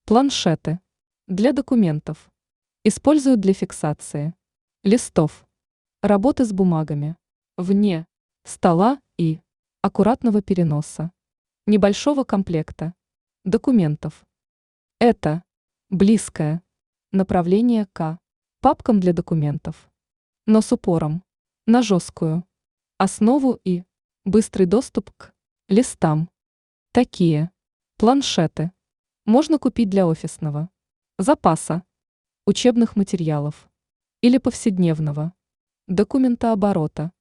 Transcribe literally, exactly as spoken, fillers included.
Планшеты. Для документов. Используют для фиксации листов, работы с бумагами, вне стола и аккуратного переноса небольшого комплекта документов. Это близкое направление к папкам для документов, но с упором на жесткую основу и быстрый доступ к листам. Такие планшеты можно купить для офисного запаса, учебных материалов или повседневного документооборота.